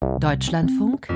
Deutschlandfunk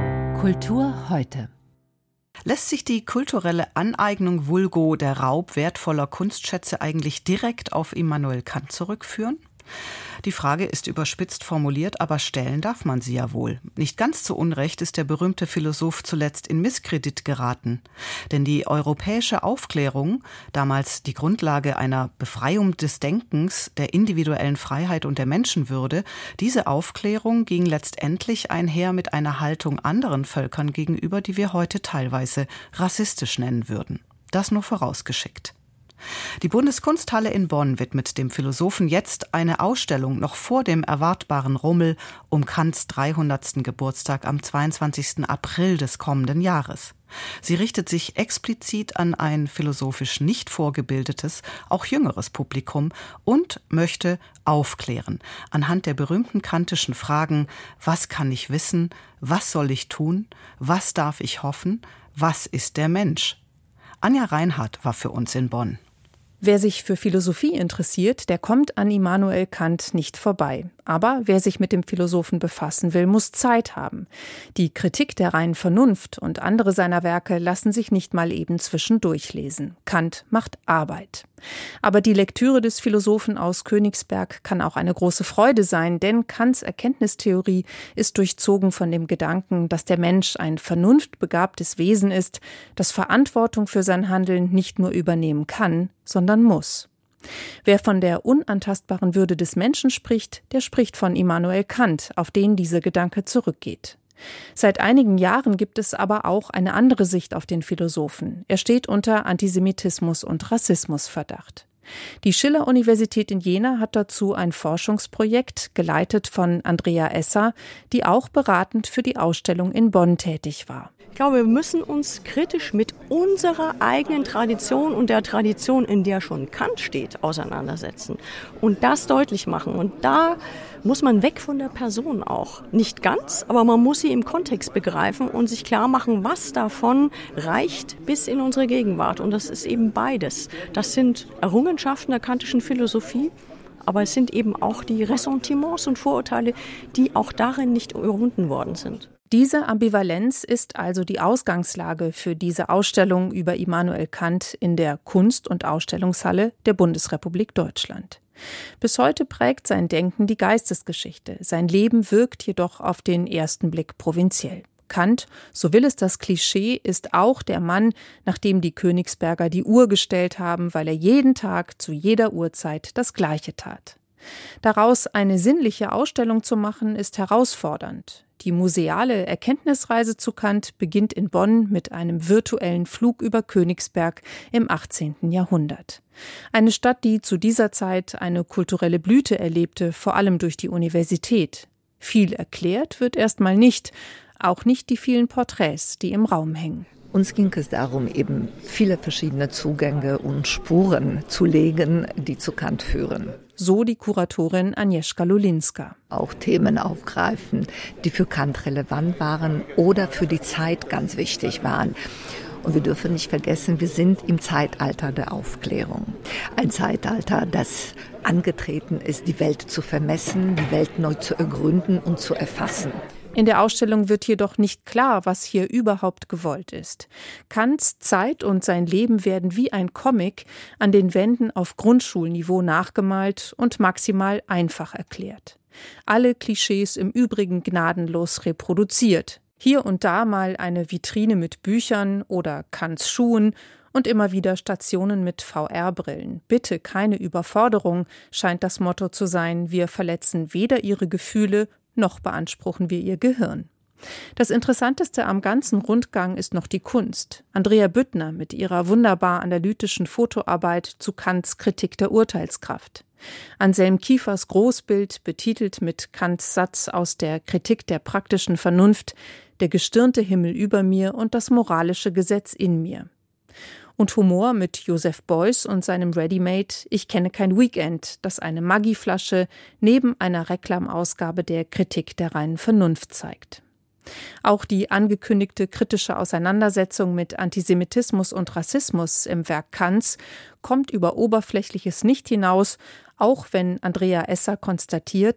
Kultur heute. Lässt sich die kulturelle Aneignung vulgo der Raub wertvoller Kunstschätze eigentlich direkt auf Immanuel Kant zurückführen? Die Frage ist überspitzt formuliert, aber stellen darf man sie ja wohl. Nicht ganz zu Unrecht ist der berühmte Philosoph zuletzt in Misskredit geraten. Denn die europäische Aufklärung, damals die Grundlage einer Befreiung des Denkens, der individuellen Freiheit und der Menschenwürde, diese Aufklärung ging letztendlich einher mit einer Haltung anderen Völkern gegenüber, die wir heute teilweise rassistisch nennen würden. Das nur vorausgeschickt. Die Bundeskunsthalle in Bonn widmet dem Philosophen jetzt eine Ausstellung noch vor dem erwartbaren Rummel um Kants 300. Geburtstag am 22. April des kommenden Jahres. Sie richtet sich explizit an ein philosophisch nicht vorgebildetes, auch jüngeres Publikum und möchte aufklären anhand der berühmten kantischen Fragen: Was kann ich wissen? Was soll ich tun? Was darf ich hoffen? Was ist der Mensch? Anja Reinhardt war für uns in Bonn. Wer sich für Philosophie interessiert, der kommt an Immanuel Kant nicht vorbei. Aber wer sich mit dem Philosophen befassen will, muss Zeit haben. Die Kritik der reinen Vernunft und andere seiner Werke lassen sich nicht mal eben zwischendurch lesen. Kant macht Arbeit. Aber die Lektüre des Philosophen aus Königsberg kann auch eine große Freude sein, denn Kants Erkenntnistheorie ist durchzogen von dem Gedanken, dass der Mensch ein vernunftbegabtes Wesen ist, das Verantwortung für sein Handeln nicht nur übernehmen kann, sondern muss. Wer von der unantastbaren Würde des Menschen spricht, der spricht von Immanuel Kant, auf den dieser Gedanke zurückgeht. Seit einigen Jahren gibt es aber auch eine andere Sicht auf den Philosophen. Er steht unter Antisemitismus- und Rassismusverdacht. Die Schiller-Universität in Jena hat dazu ein Forschungsprojekt, geleitet von Andrea Esser, die auch beratend für die Ausstellung in Bonn tätig war. Ich glaube, wir müssen uns kritisch mit unserer eigenen Tradition und der Tradition, in der schon Kant steht, auseinandersetzen und das deutlich machen. Und da muss man weg von der Person auch. Nicht ganz, aber man muss sie im Kontext begreifen und sich klar machen, was davon reicht bis in unsere Gegenwart. Und das ist eben beides. Das sind Errungenschaften der kantischen Philosophie, aber es sind eben auch die Ressentiments und Vorurteile, die auch darin nicht überwunden worden sind. Diese Ambivalenz ist also die Ausgangslage für diese Ausstellung über Immanuel Kant in der Kunst- und Ausstellungshalle der Bundesrepublik Deutschland. Bis heute prägt sein Denken die Geistesgeschichte. Sein Leben wirkt jedoch auf den ersten Blick provinziell. Kant, so will es das Klischee, ist auch der Mann, nach dem die Königsberger die Uhr gestellt haben, weil er jeden Tag zu jeder Uhrzeit das Gleiche tat. Daraus eine sinnliche Ausstellung zu machen, ist herausfordernd. Die museale Erkenntnisreise zu Kant beginnt in Bonn mit einem virtuellen Flug über Königsberg im 18. Jahrhundert. Eine Stadt, die zu dieser Zeit eine kulturelle Blüte erlebte, vor allem durch die Universität. Viel erklärt wird erstmal nicht, auch nicht die vielen Porträts, die im Raum hängen. Uns ging es darum, eben viele verschiedene Zugänge und Spuren zu legen, die zu Kant führen. So die Kuratorin Agnieszka Lulinska. Auch Themen aufgreifen, die für Kant relevant waren oder für die Zeit ganz wichtig waren. Und wir dürfen nicht vergessen, wir sind im Zeitalter der Aufklärung. Ein Zeitalter, das angetreten ist, die Welt zu vermessen, die Welt neu zu ergründen und zu erfassen. In der Ausstellung wird jedoch nicht klar, was hier überhaupt gewollt ist. Kants Zeit und sein Leben werden wie ein Comic an den Wänden auf Grundschulniveau nachgemalt und maximal einfach erklärt. Alle Klischees im Übrigen gnadenlos reproduziert. Hier und da mal eine Vitrine mit Büchern oder Kants Schuhen und immer wieder Stationen mit VR-Brillen. Bitte keine Überforderung, scheint das Motto zu sein. Wir verletzen weder ihre Gefühle, noch beanspruchen wir ihr Gehirn. Das Interessanteste am ganzen Rundgang ist noch die Kunst. Andrea Büttner mit ihrer wunderbar analytischen Fotoarbeit zu Kants Kritik der Urteilskraft. Anselm Kiefers Großbild, betitelt mit Kants Satz aus der Kritik der praktischen Vernunft, der gestirnte Himmel über mir und das moralische Gesetz in mir. Und Humor mit Joseph Beuys und seinem Ready-Made Ich kenne kein Weekend, das eine Maggi-Flasche neben einer Reklamausgabe der Kritik der reinen Vernunft zeigt. Auch die angekündigte kritische Auseinandersetzung mit Antisemitismus und Rassismus im Werk Kants kommt über Oberflächliches nicht hinaus, auch wenn Andrea Esser konstatiert: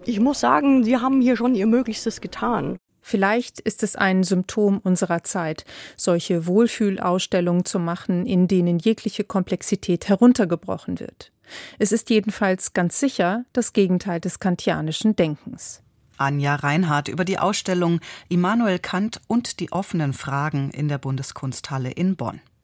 Ich muss sagen, sie haben hier schon ihr Möglichstes getan. Vielleicht ist es ein Symptom unserer Zeit, solche Wohlfühlausstellungen zu machen, in denen jegliche Komplexität heruntergebrochen wird. Es ist jedenfalls ganz sicher das Gegenteil des kantianischen Denkens. Anja Reinhardt über die Ausstellung Immanuel Kant und die offenen Fragen in der Bundeskunsthalle in Bonn.